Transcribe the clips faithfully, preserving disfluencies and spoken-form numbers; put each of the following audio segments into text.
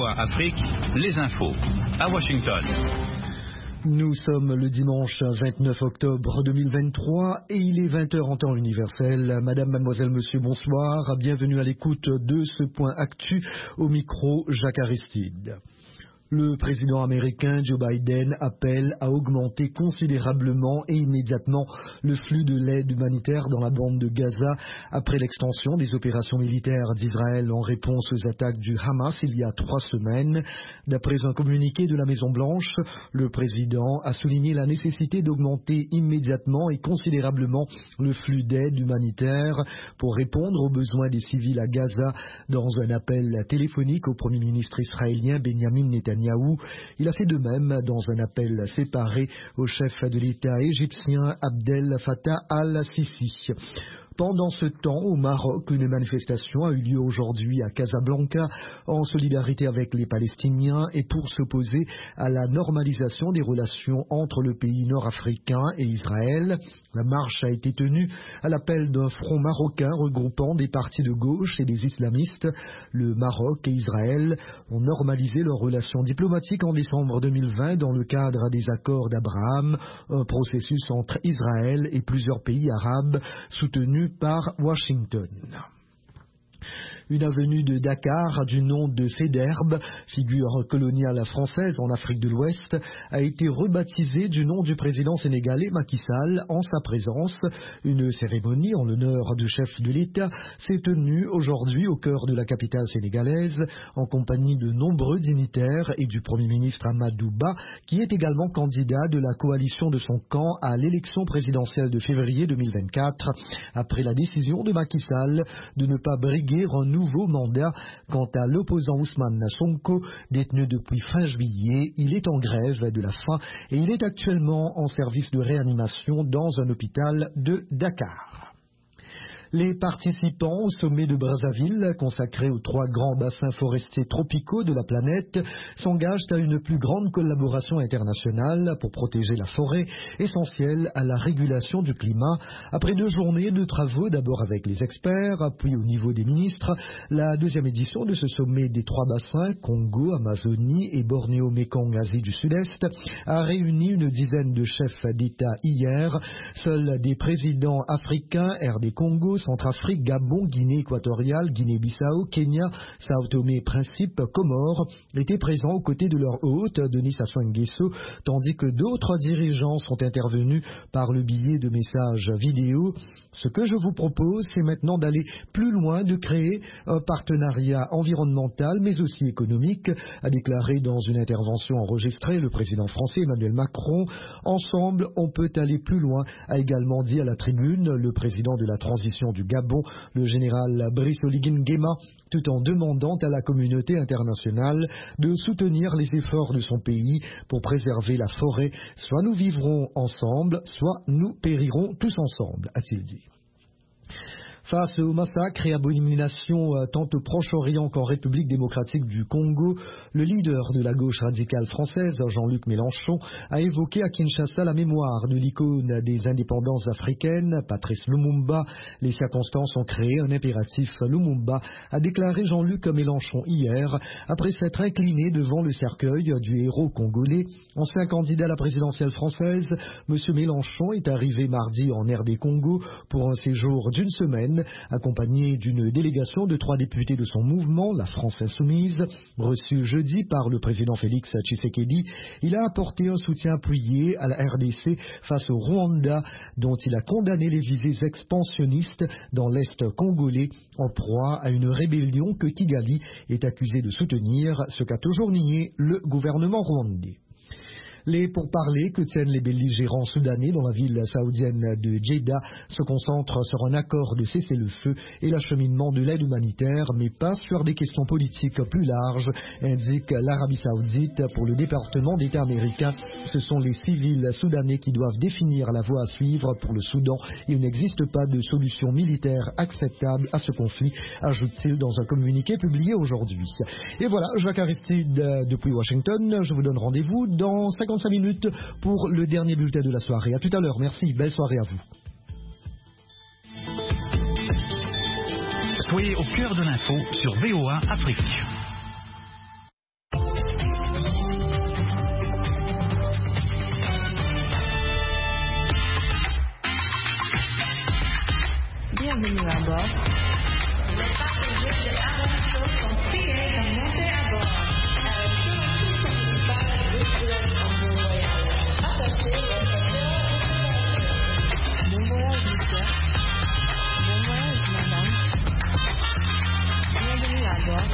O A Afrique, les infos, à Washington. Nous sommes le dimanche vingt-neuf octobre deux mille vingt-trois et il est vingt heures en temps universel. Madame, mademoiselle, monsieur, bonsoir. Bienvenue à l'écoute de ce point actu au micro Jacques Aristide. Le président américain Joe Biden appelle à augmenter considérablement et immédiatement le flux de l'aide humanitaire dans la bande de Gaza après l'extension des opérations militaires d'Israël en réponse aux attaques du Hamas il y a trois semaines. D'après un communiqué de la Maison-Blanche, le président a souligné la nécessité d'augmenter immédiatement et considérablement le flux d'aide humanitaire pour répondre aux besoins des civils à Gaza dans un appel téléphonique au Premier ministre israélien Benjamin Netanyahu. Il a fait de même dans un appel séparé au chef de l'État égyptien Abdel Fattah al-Sisi. Pendant ce temps, au Maroc, une manifestation a eu lieu aujourd'hui à Casablanca en solidarité avec les Palestiniens et pour s'opposer à la normalisation des relations entre le pays nord-africain et Israël. La marche a été tenue à l'appel d'un front marocain regroupant des partis de gauche et des islamistes. Le Maroc et Israël ont normalisé leurs relations diplomatiques en décembre deux mille vingt dans le cadre des accords d'Abraham, un processus entre Israël et plusieurs pays arabes soutenu par Washington. Une avenue de Dakar du nom de Faidherbe, figure coloniale française en Afrique de l'Ouest, a été rebaptisée du nom du président sénégalais Macky Sall en sa présence. Une cérémonie en l'honneur du chef de l'État s'est tenue aujourd'hui au cœur de la capitale sénégalaise en compagnie de nombreux dignitaires et du Premier ministre Amadou Ba qui est également candidat de la coalition de son camp à l'élection présidentielle de février deux mille vingt-quatre après la décision de Macky Sall de ne pas briguer un nouveau mandat. Quant à l'opposant Ousmane Sonko, détenu depuis fin juillet, il est en grève de la faim et il est actuellement en service de réanimation dans un hôpital de Dakar. Les participants au sommet de Brazzaville, consacré aux trois grands bassins forestiers tropicaux de la planète, s'engagent à une plus grande collaboration internationale pour protéger la forêt, essentielle à la régulation du climat. Après deux journées de travaux, d'abord avec les experts, puis au niveau des ministres, la deuxième édition de ce sommet des trois bassins, Congo, Amazonie et Bornéo-Mékong, Asie du Sud-Est, a réuni une dizaine de chefs d'État hier. Seuls des présidents africains, R D Congo, Centrafrique, Gabon, Guinée équatoriale, Guinée-Bissau, Kenya, Sao Tomé et Principe, Comores étaient présents aux côtés de leur hôte, Denis Sassou Nguesso, tandis que d'autres dirigeants sont intervenus par le biais de messages vidéo. Ce que je vous propose, c'est maintenant d'aller plus loin, de créer un partenariat environnemental mais aussi économique, a déclaré dans une intervention enregistrée le président français Emmanuel Macron. Ensemble, on peut aller plus loin, a également dit à la tribune le président de la transition du Gabon, le général Brice Oligui Nguema, tout en demandant à la communauté internationale de soutenir les efforts de son pays pour préserver la forêt. Soit nous vivrons ensemble, soit nous périrons tous ensemble, a-t-il dit. Face au massacre et abomination tant au Proche-Orient qu'en République démocratique du Congo, le leader de la gauche radicale française, Jean-Luc Mélenchon, a évoqué à Kinshasa la mémoire de l'icône des indépendances africaines, Patrice Lumumba. Les circonstances ont créé un impératif Lumumba, a déclaré Jean-Luc Mélenchon hier, après s'être incliné devant le cercueil du héros congolais. Ancien candidat à la présidentielle française, M. Mélenchon est arrivé mardi en R D Congo pour un séjour d'une semaine, accompagné d'une délégation de trois députés de son mouvement, la France Insoumise. Reçu jeudi par le président Félix Tshisekedi, il a apporté un soutien appuyé à la R D C face au Rwanda, dont il a condamné les visées expansionnistes dans l'Est congolais, en proie à une rébellion que Kigali est accusé de soutenir, ce qu'a toujours nié le gouvernement rwandais. Les pourparlers que tiennent les belligérants soudanais dans la ville saoudienne de Djeddah se concentrent sur un accord de cessez-le-feu et l'acheminement de l'aide humanitaire, mais pas sur des questions politiques plus larges, indique l'Arabie saoudite. Pour le département d'État américain, ce sont les civils soudanais qui doivent définir la voie à suivre pour le Soudan. Il n'existe pas de solution militaire acceptable à ce conflit, ajoute-t-il dans un communiqué publié aujourd'hui. Et voilà, Jacques Aristide depuis Washington, je vous donne rendez-vous dans cinquante-cinq minutes pour le dernier bulletin de la soirée. À tout à l'heure, merci, belle soirée à vous. Soyez au cœur de l'info sur V O A Afrique. Bienvenue à bord. Les passagers de Aram Show sont priés de monter à bord. Sur le tout principal, deux pilotes en bon voyage. Attachez les ceintures. Bon voyage, monsieur. Bon voyage, madame. Bienvenue à bord.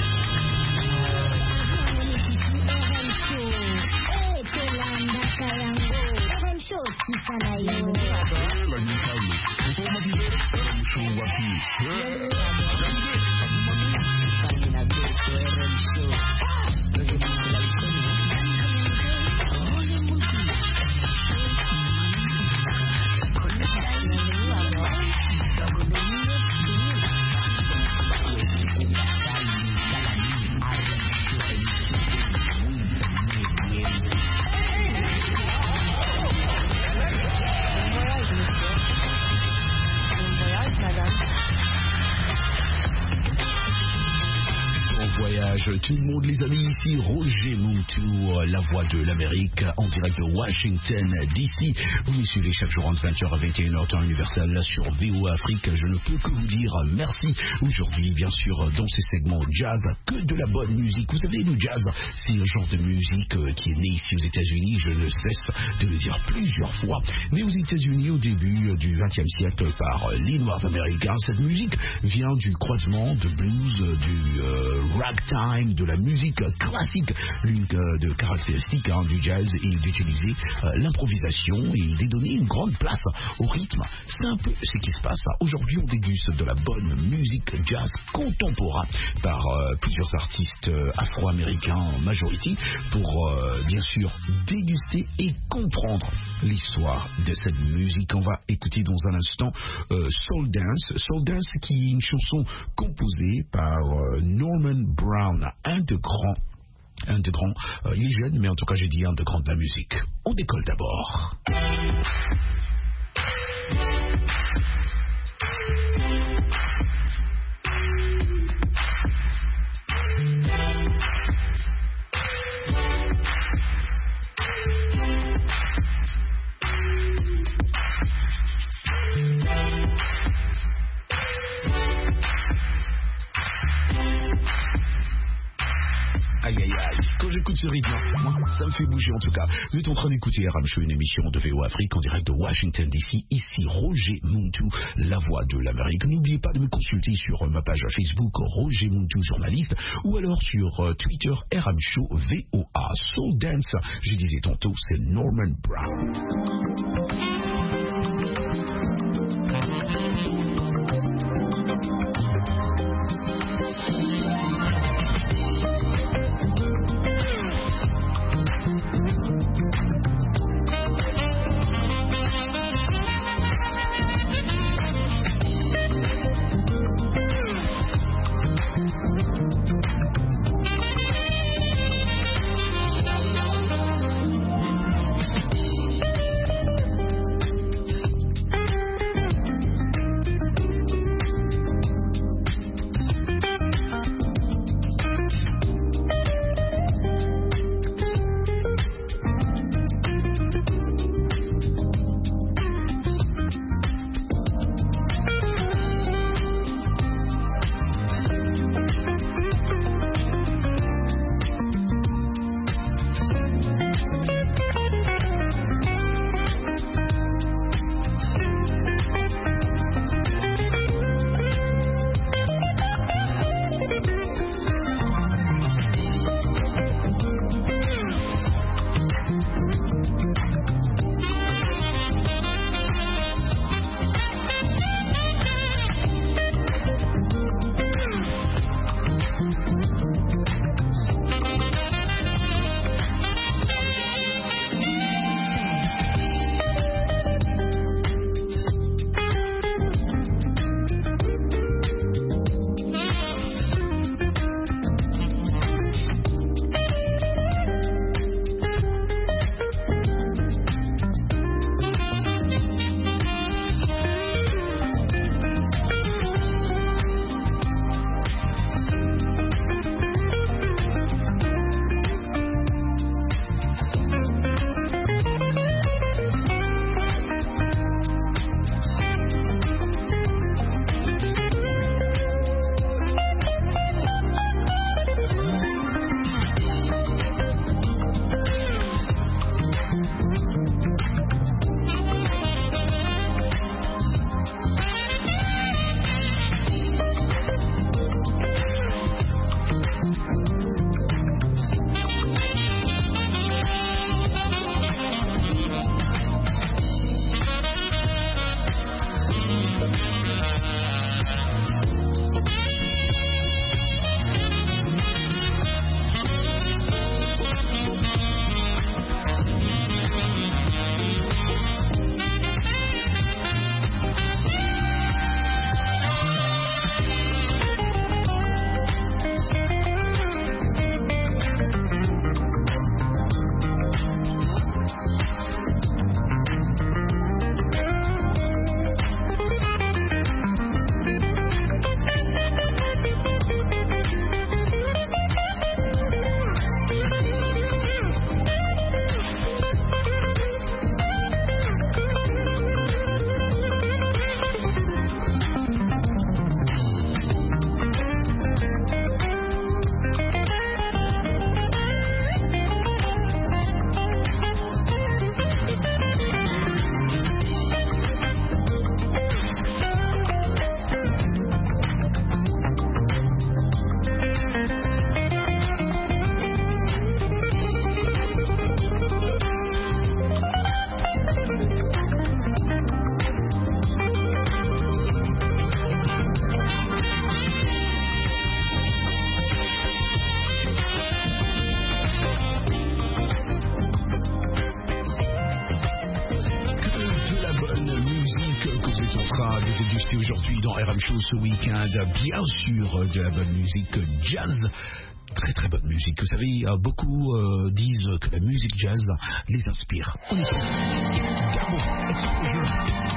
Tout le monde, les amis, ici Roger Muntu, la voix de l'Amérique, en direct de Washington D C. Vous me suivez chaque jour entre vingt heures à vingt et une heures temps universel sur V O A Afrique. Je ne peux que vous dire merci. Aujourd'hui, bien sûr, dans ces segments jazz, que de la bonne musique. Vous savez, le jazz, c'est un genre de musique qui est né ici aux États-Unis. Je ne cesse de le dire plusieurs fois. Né aux États-Unis au début du vingtième siècle par les Noirs américains, cette musique vient du croisement de blues, du euh, ragtime, de la musique classique. L'une euh, de caractéristiques hein, du jazz est d'utiliser euh, l'improvisation et de donner une grande place au rythme. C'est un peu ce qui se passe. Aujourd'hui, on déguste de la bonne musique jazz contemporain par euh, plusieurs artistes euh, afro-américains en majorité pour euh, bien sûr déguster et comprendre l'histoire de cette musique. On va écouter dans un instant euh, Soul Dance. Soul Dance qui est une chanson composée par euh, Norman Brown, un de grands, un de grands, euh, il est jeune, mais en tout cas j'ai dit un de grands de la musique. On décolle d'abord. Aïe aïe aïe, quand j'écoute ce rythme, moi, ça me fait bouger en tout cas. Vous êtes en train d'écouter Aram Show, une émission de V O A Afrique en direct de Washington D C. Ici Roger Muntu, la voix de l'Amérique. N'oubliez pas de me consulter sur ma page Facebook Roger Muntu journaliste ou alors sur Twitter Aram Show V O A. Soul Dance, je disais tantôt, c'est Norman Brown. dans R M Show ce week-end. Bien sûr, de la bonne musique jazz. Très très bonne musique. Vous savez, beaucoup euh, disent que la musique jazz les inspire. On y pense. Gabo, Exposure.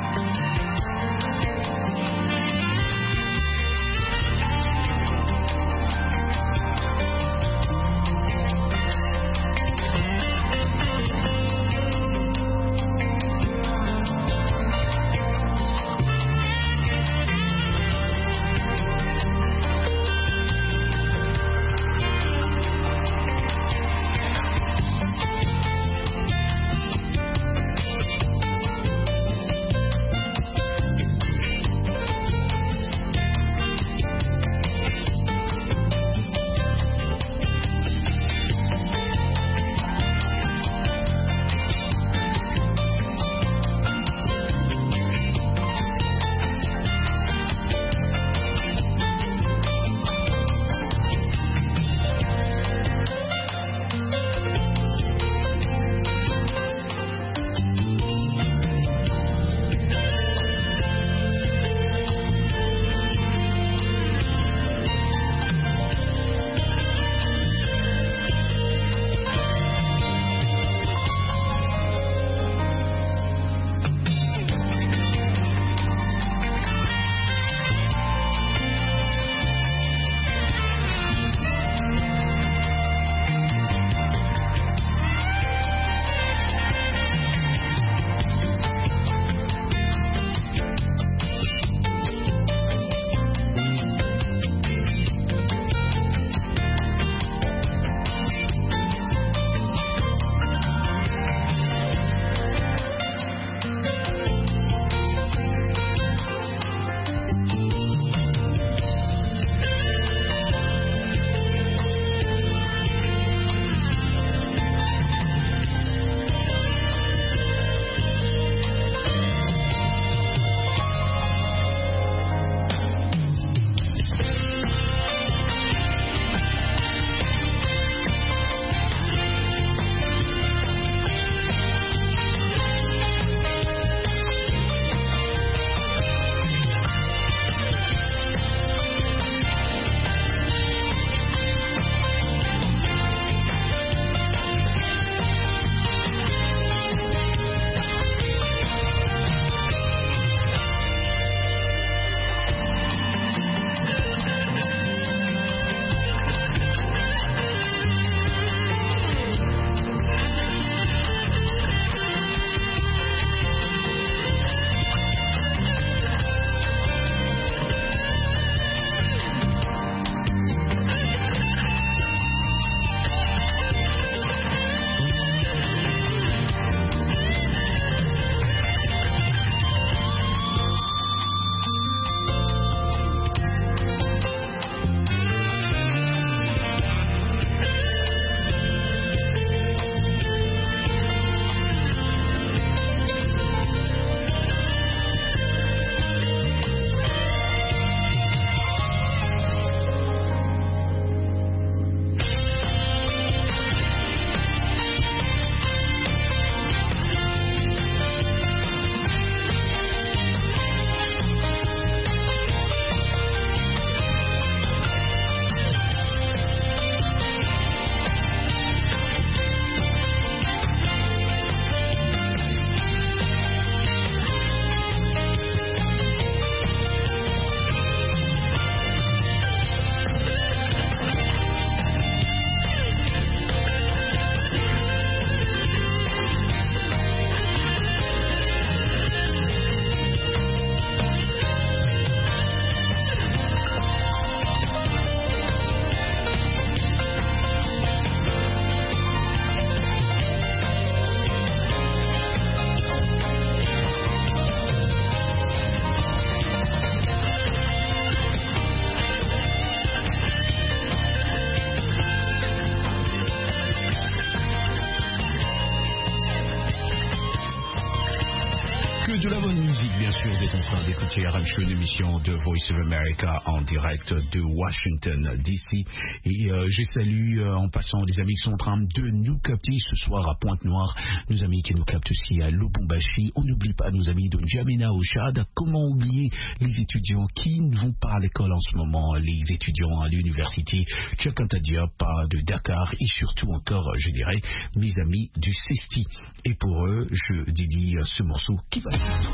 train d'écouter R M Show, une émission de Voice of America en direct de Washington D C. Et euh, je salue euh, en passant les amis qui sont en train de nous capter ce soir à Pointe-Noire, nos amis qui nous captent aussi à Lubumbashi. On n'oublie pas nos amis de N'Djamena au Tchad. Comment oublier les étudiants qui ne vont pas à l'école en ce moment, les étudiants à l'université Cheikh Anta Diop de Dakar et surtout encore, je dirais, mes amis du CESTI. Et pour eux, je dédie ce morceau qui va être.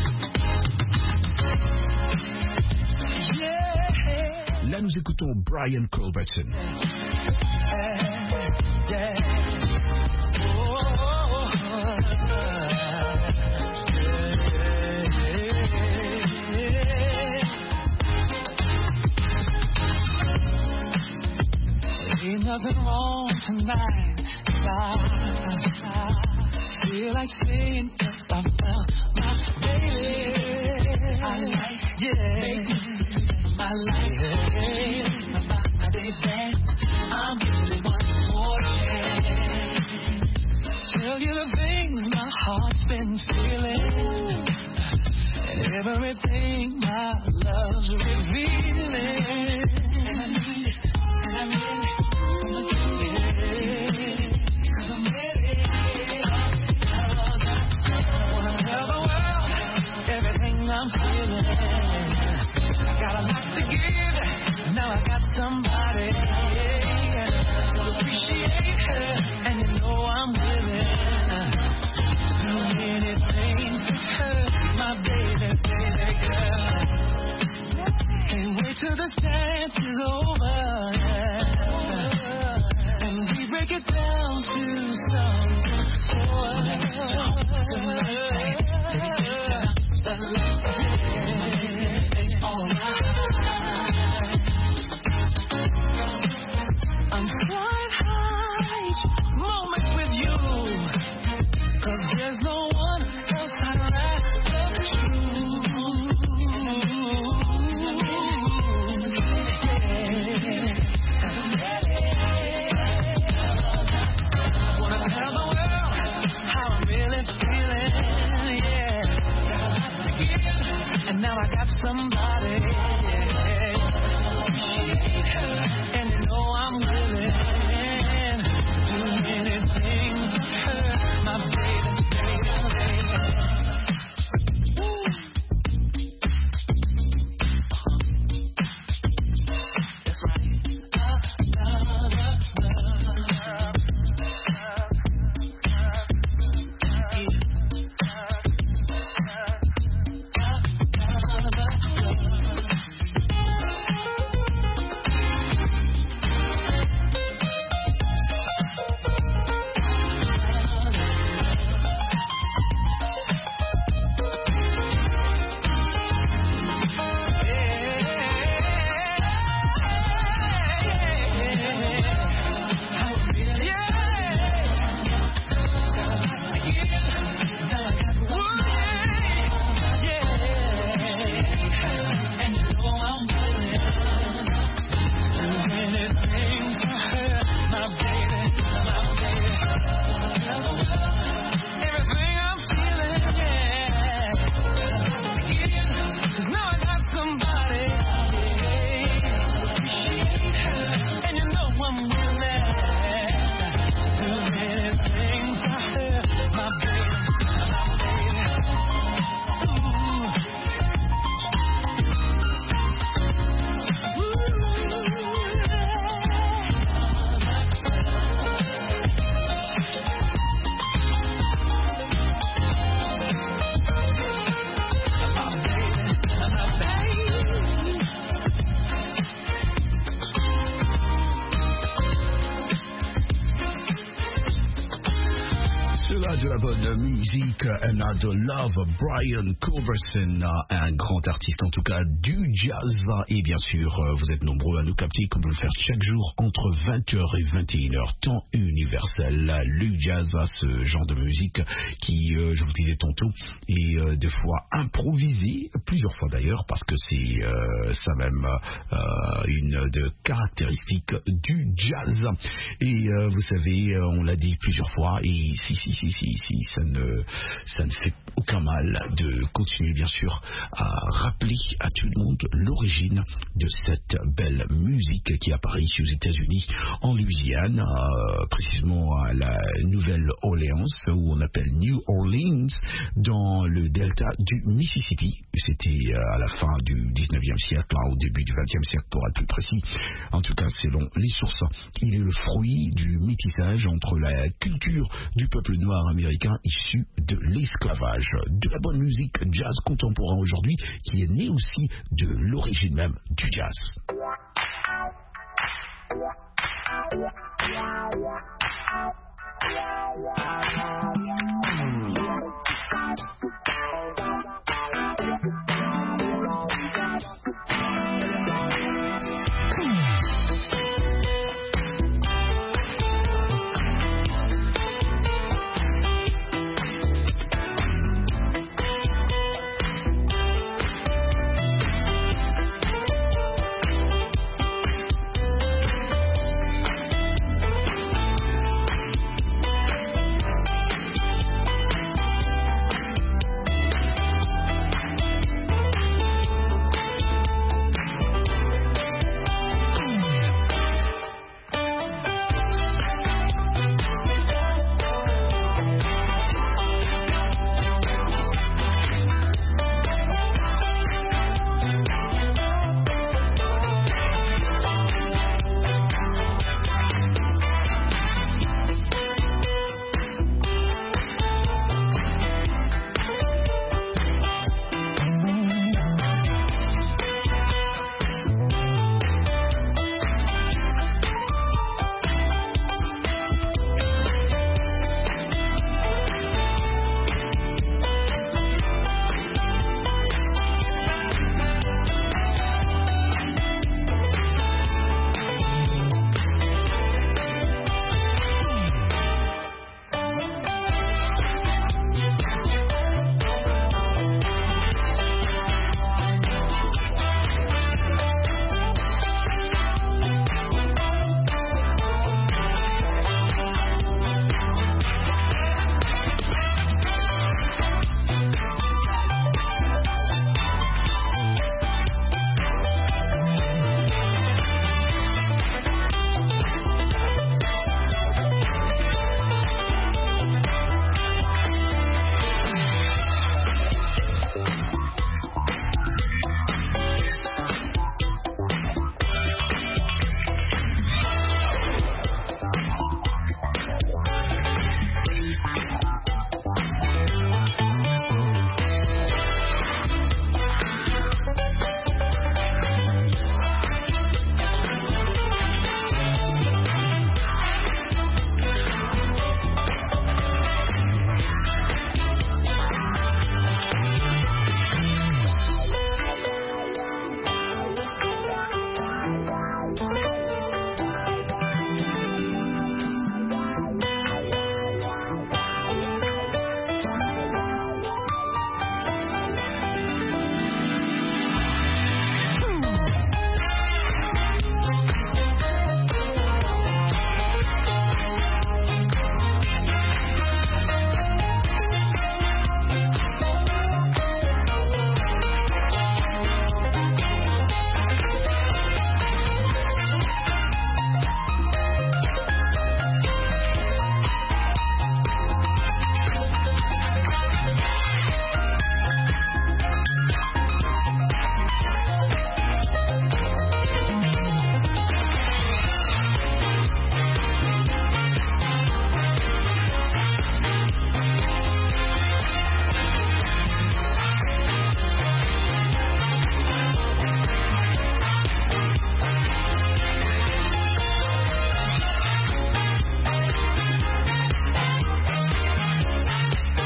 Là, nous écoutons Brian Culbertson. Ain't nothing wrong tonight. I, I feel like saying that I found my baby. I like, yeah, my life, yeah, my body dance. I'm really one more day. Tell you the things my heart's been feeling, and everything my love's revealing. And I need it, and I need it. I'm feeling, I got a lot to give, now I got somebody to appreciate her, and you know I'm willing to do anything for her, my baby, baby girl. Can't wait till this dance is over, and we break it down to something slower. I'm flying high each moment with you, 'cause there's no one else I'd rather choose. I wanna tell the world how I'm really feeling, yeah. And now I got somebody, yeah, and you know I'm willing to do anything for her, my baby, baby, baby. That's right. Love, love, love, love. De la bonne musique, Another Love, Brian Culbertson, un grand artiste en tout cas du jazz. Et bien sûr, vous êtes nombreux à nous capter comme vous le faire chaque jour entre vingt heures et vingt et une heures, temps universel. Le jazz, ce genre de musique qui, euh, je vous disais tantôt, est euh, des fois improvisé, plusieurs fois d'ailleurs, parce que c'est euh, ça même euh, une des caractéristiques du jazz. Et euh, vous savez, on l'a dit plusieurs fois, et si, si, si, si, si, ça ne, ça ne fait aucun mal de continuer bien sûr à rappeler à tout le monde l'origine de cette belle musique qui apparaît ici aux États-Unis, en Louisiane, euh, précisément à la Nouvelle-Orléans, où on appelle New Orleans, dans le delta du Mississippi. C'était à la fin du dix-neuvième siècle, hein, au début du vingtième siècle pour être plus précis. En tout cas, selon les sources, il est le fruit du métissage entre la culture du peuple noir américain issu de l'esclavage. De la bonne musique jazz contemporain aujourd'hui qui est née aussi de l'origine même du jazz.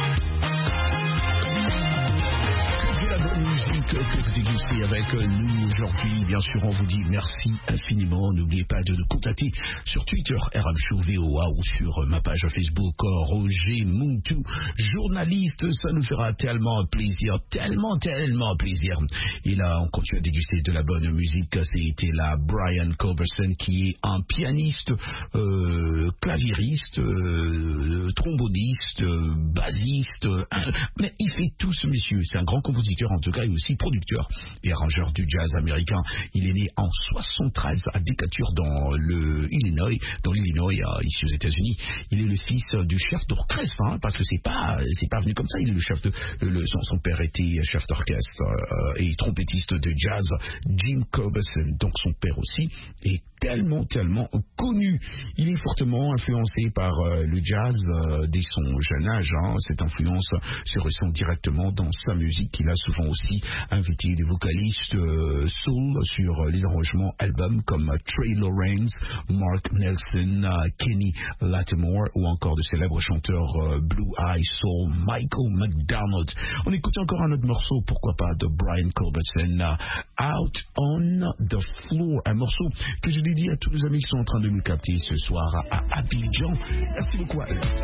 avec nous aujourd'hui. Bien sûr, on vous dit merci infiniment. N'oubliez pas de nous contacter sur Twitter, R M Show V O A, ou sur ma page Facebook, Roger Muntu, journaliste. Ça nous fera tellement plaisir, tellement, tellement plaisir. Et là, on continue à déguster de la bonne musique. C'était là Brian Culbertson, qui est un pianiste, euh, clavieriste, euh, tromboniste, euh, bassiste, euh, mais il fait tout ce monsieur. C'est un grand compositeur, en tout cas, et aussi producteur et arrangeur du jazz américain. Il est né en soixante-treize à Decatur, dans le Illinois, dans l'Illinois, ici aux États-Unis. Il est le fils du chef d'orchestre, hein, parce que c'est pas, c'est pas venu comme ça. Il est le chef de, le, son, son père était chef d'orchestre euh, et trompettiste de jazz, Jim Culbertson. Donc son père aussi est tellement, tellement connu. Il est fortement influencé par euh, le jazz euh, dès son jeune âge. Hein. Cette influence se ressent directement dans sa musique. Il a souvent aussi invité des vocalistes euh, soul sur les arrangements albums comme Trey Lawrence, Mark Nelson, uh, Kenny Lattimore, ou encore de célèbres chanteurs uh, Blue Eye Soul, Michael McDonald. On écoute encore un autre morceau, pourquoi pas, de Brian Culbertson, uh, Out on the Floor, un morceau que je dédie à tous les amis qui sont en train de nous capter ce soir à Abidjan. Merci beaucoup.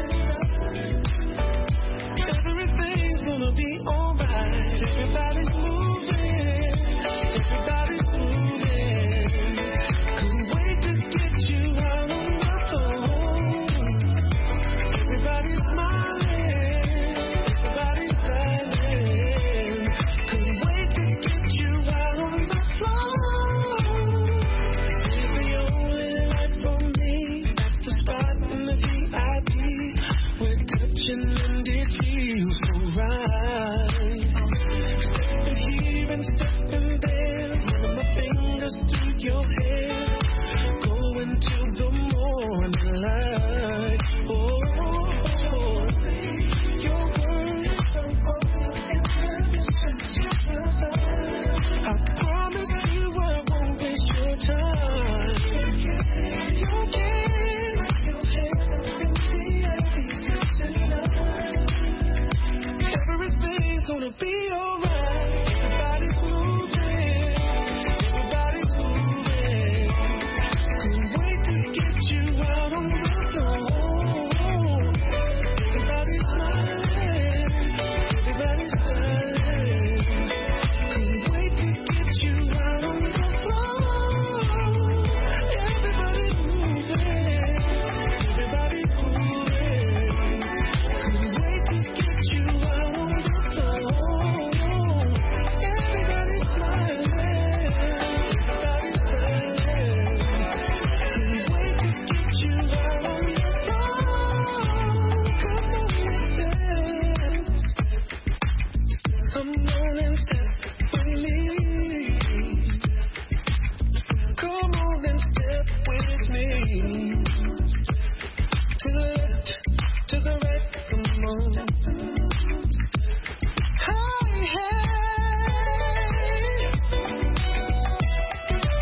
Everything's gonna be alright. Everybody's moving. Everybody's moving. Couldn't wait to get you out on the phone. Everybody's smiling. Everybody's smiling. Couldn't wait to get you out on the floor. This is the only life for me. At the spot in the V I P. We're touching and it feels so right. Stepping here and stepping there, running my fingers through your hair, going till the morning light. Oh, oh, oh. Your words I promise you I won't waste your time. You can. Everything's gonna be alright. Everybody's moving. Everybody's moving. Couldn't wait to get you out on the floor. Everybody's smiling. Everybody's smiling. Couldn't wait to get you out on the floor. Everybody's moving. Everybody's moving. Couldn't wait to get you out on the floor. Everybody's smiling. Everybody's smiling. Couldn't wait to get you out on the floor. Come on and step with me. Come on and step with me.